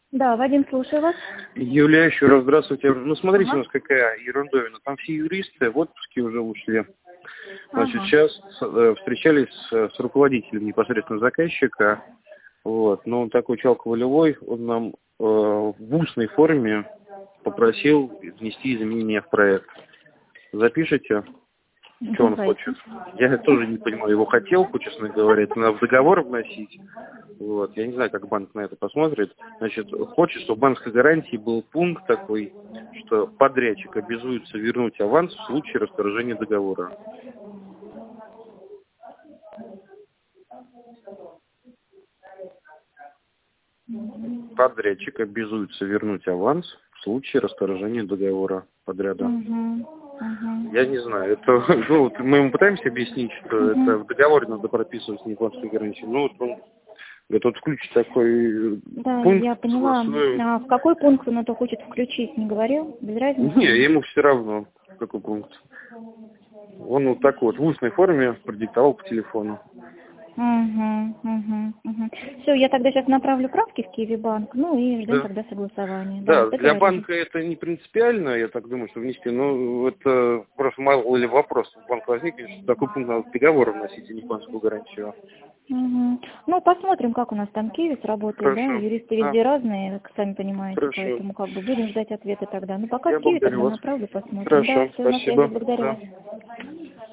Да, Вадим, слушаю вас. Юлия, еще раз здравствуйте. Ну, смотрите, у Ага. нас какая ерундовина. Там все юристы в отпуске уже ушли. Значит, Ага. сейчас встречались с руководителем непосредственно заказчика. Вот. Но он такой человек волевой, он нам в устной форме попросил внести изменения в проект. Запишите, что он Давайте. хочет. Я тоже не понимаю его хотелку, честно говоря. Это надо в договор вносить. Вот. Я не знаю, как банк на это посмотрит. Значит, хочет, чтобы в банковской гарантии был пункт такой, что подрядчик обязуется вернуть аванс в случае расторжения договора. Подрядчик обязуется вернуть аванс в случае расторжения договора подряда. Я не знаю, это, ну, вот мы ему пытаемся объяснить, что это в договоре надо прописывать не банковской гарантии. Ну, вот он говорит, вот включить такой Да, пункт. я поняла. А в какой пункт он это хочет включить, не говорил? Без разницы? Не, ему все равно, какой пункт. Он вот так вот в устной форме продиктовал по телефону. Все, я тогда сейчас направлю правки в Киевбанк, ну и ждем Да. тогда согласования. Да, Да, для договорились. банка это не принципиально, я так думаю, что внести, но это просто мало ли вопрос в банк возникнет, что такой пункт надо в договор вносить, а не в банковскую гарантию. Ну, посмотрим, как у нас там Киевис работает, да, Хорошо. юристы везде разные, как сами понимаете, Хорошо. поэтому как бы будем ждать ответы тогда. Ну, пока Я в Киеве благодарю тогда вас. направлю, посмотрим. Да, Хорошо, все, на связи, спасибо. благодарю Да. вас.